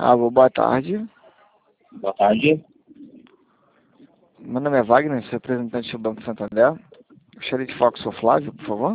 Alô, boa tarde. Boa tarde. Meu nome é Wagner, sou representante do Banco Santander. Gostaria de falar com o Sr. Flávio, por favor.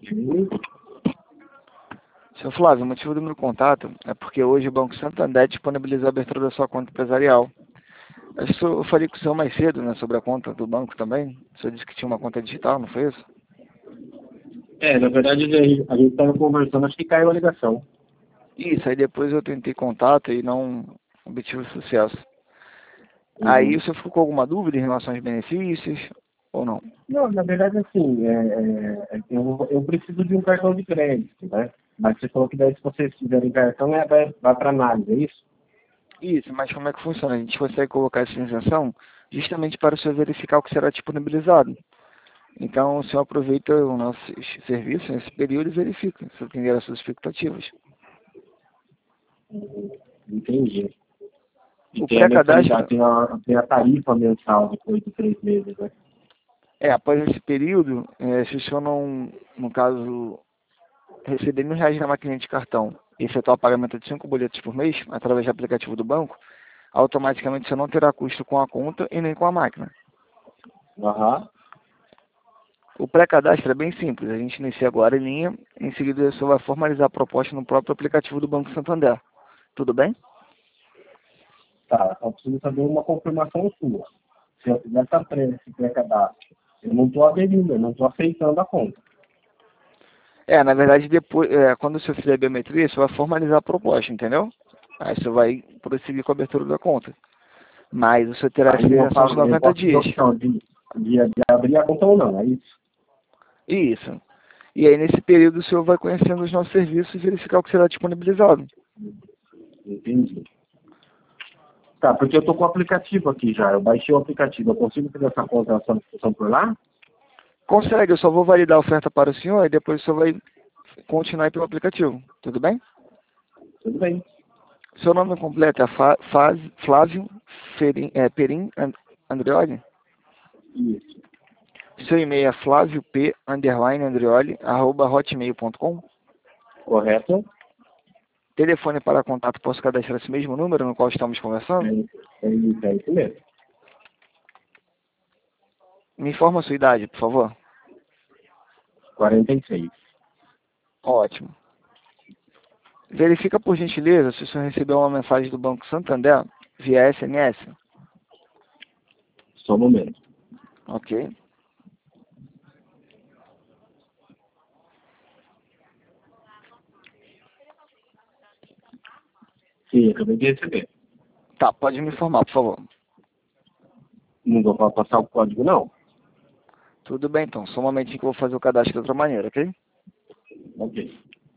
Sr. Flávio, o motivo do meu contato é porque hoje o Banco Santander disponibilizou a abertura da sua conta empresarial. Acho que eu falei com o senhor mais cedo, né, sobre a conta do banco também. O senhor disse que tinha uma conta digital, não foi isso? Na verdade, a gente estava conversando, acho que caiu a ligação. Isso, aí depois eu tentei contato e não obtive sucesso. Aí o Uhum. senhor ficou com alguma dúvida em relação aos benefícios ou não? Não, na verdade, assim, eu preciso de um cartão de crédito, né? Mas você falou que daí, se vocês fizerem cartão, vai para análise, é isso? Isso, mas como é que funciona? A gente consegue colocar essa isenção justamente para o senhor verificar o que será disponibilizado. Então, o senhor aproveita o nosso serviço nesse período e verifica se atender às suas expectativas. Entendi. E O tem a mensalidade, pré-cadastro, tem a tarifa mensal depois de 3 meses, né? após esse período, se o senhor não, no caso, receber R$ 1.000 na maquininha de cartão e efetuar o pagamento de 5 boletos por mês, através do aplicativo do banco, automaticamente você não terá custo com a conta e nem com a máquina. Aham. O pré-cadastro é bem simples, a gente inicia agora em linha, em seguida você vai formalizar a proposta no próprio aplicativo do Banco Santander. Tudo bem? Tá, só preciso saber uma confirmação sua. Se eu fizer esse pré-cadastro, eu não estou aderindo, eu não estou aceitando a conta. Na verdade, depois, quando você fizer a biometria, você vai formalizar a proposta, entendeu? Aí você vai prosseguir com a abertura da conta. Mas você terá essa Aí isenção de eu 90 posso ter a dias. opção de abrir a conta ou não, é isso? Isso. E aí, nesse período, o senhor vai conhecendo os nossos serviços e verificar o que será disponibilizado. Entendi. Tá, porque eu tô com o aplicativo aqui já. Eu baixei o aplicativo. Eu consigo fazer essa contratação por lá? Consegue, eu só vou validar a oferta para o senhor e depois o senhor vai continuar aí pelo aplicativo. Tudo bem? Tudo bem. Seu nome completo é Flávio Perim Andreoli? Isso. Seu e-mail é flaviop_andreoli@hotmail.com. Correto? Telefone para contato, posso cadastrar esse mesmo número no qual estamos conversando? É isso mesmo. Me informa a sua idade, por favor. 46. Ótimo. Verifica por gentileza se o senhor recebeu uma mensagem do Banco Santander via SMS. Só um momento. Ok. Sim, acabei de receber. Tá, pode me informar, por favor. Não vou passar o código, não? Tudo bem, então. Só um momentinho que eu vou fazer o cadastro de outra maneira, ok? Ok.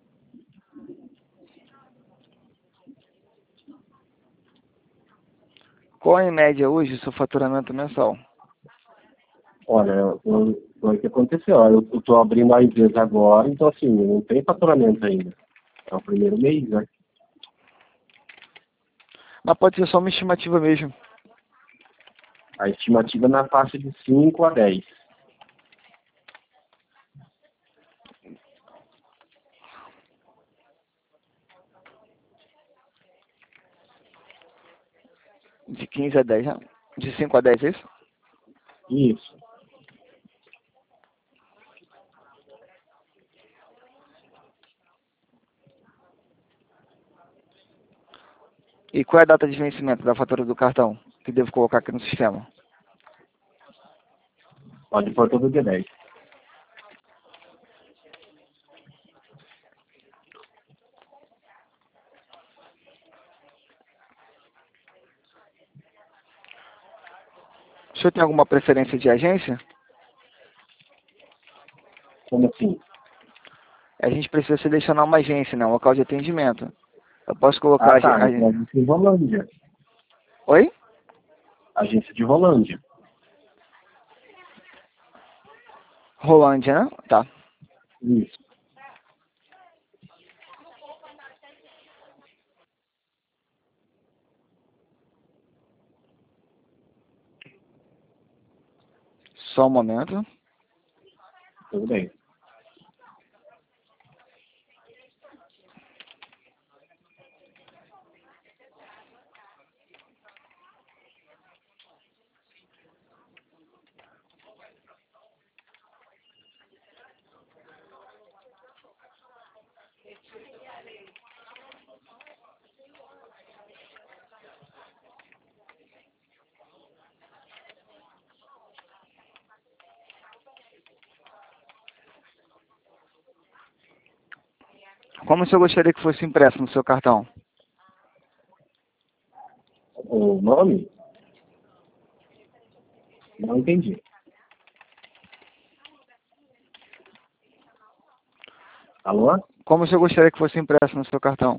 Qual é, em média, hoje, o seu faturamento mensal? Olha, foi o que aconteceu. Ó, eu tô abrindo a empresa agora, então assim, não tem faturamento ainda. É o primeiro mês, né? Mas pode ser só uma estimativa mesmo. A estimativa é na faixa de 5 a 10. De 15 a 10, né? De 5 a 10, é isso? Isso. E qual é a data de vencimento da fatura do cartão que devo colocar aqui no sistema? Pode pôr todo dia 10. O senhor tem alguma preferência de agência? Como assim? A gente precisa selecionar uma agência, né? Um local de atendimento. Eu posso colocar Ah, tá. Então, agência de Rolândia. Oi? Agência de Rolândia. Rolândia, né? Tá. Isso. Só um momento. Tudo bem. Como o senhor gostaria que fosse impresso no seu cartão? O nome? Não entendi. Alô? Como o senhor gostaria que fosse impresso no seu cartão?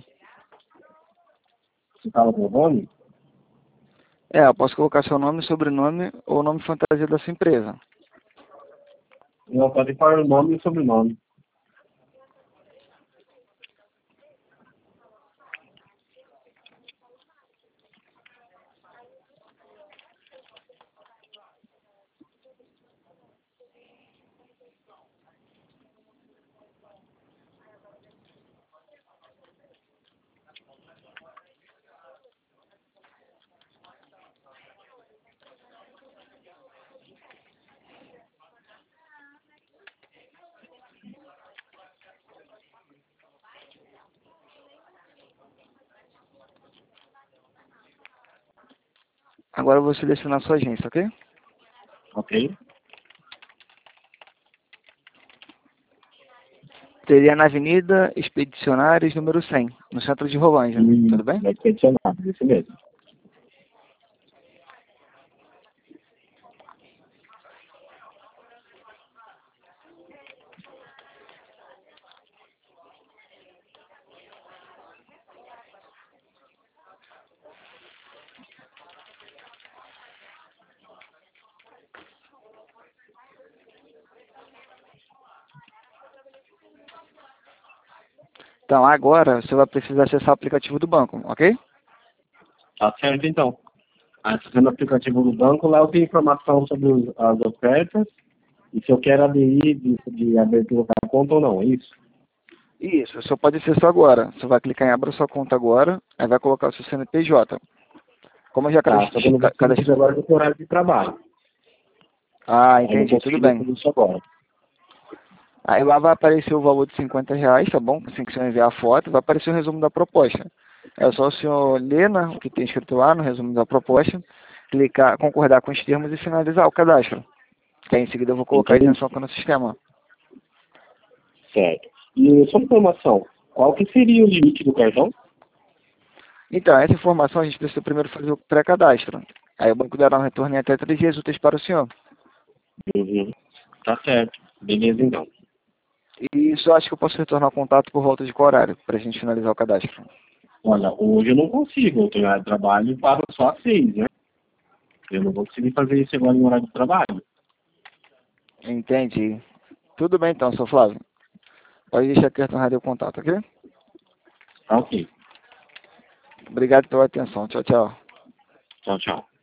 Você fala meu nome? É, eu posso colocar seu nome, sobrenome ou nome fantasia da sua empresa. Não, pode pôr o nome e o sobrenome. Agora eu vou selecionar a sua agência, ok? Ok? Seria na Avenida Expedicionários, número 100, no centro de Rolândia. Tudo bem? Vai peticionar, isso mesmo. Então, agora você vai precisar acessar o aplicativo do banco, ok? Tá certo, então. Acessando o aplicativo do banco, lá eu tenho informação sobre as ofertas e se eu quero aderir de abertura da conta ou não, é isso? Isso, só pode acessar agora. Você vai clicar em abra sua conta agora, aí vai colocar o seu CNPJ. Como eu já Tá, só que eu não consigo fazer cadastrei... agora do horário de trabalho. Ah, Eu não entendi, tudo consigo bem. fazer isso agora. Aí lá vai aparecer o valor de R$ 50, tá bom? Assim que você enviar a foto, vai aparecer o resumo da proposta. É só o senhor ler, né, o que tem escrito lá no resumo da proposta, clicar, concordar com os termos e finalizar o cadastro. Que aí em seguida eu vou colocar a Entendi. isenção aqui no sistema. Certo. E só informação, qual que seria o limite do cartão? Então, essa informação a gente precisa primeiro fazer o pré-cadastro. Aí o banco dará um retorno em até 3 dias úteis para o senhor. Uhum. Tá certo. Beleza, então. E só acho que eu posso retornar o contato por volta de qual horário, para a gente finalizar o cadastro. Olha, hoje eu não consigo, eu tenho horário de trabalho e paro só às 6, né? Eu não vou conseguir fazer isso agora em horário de trabalho. Entendi. Tudo bem então, seu Flávio. Pode deixar que eu retornarei o contato, ok? Tá ok. Obrigado pela atenção. Tchau, tchau. Tchau, tchau.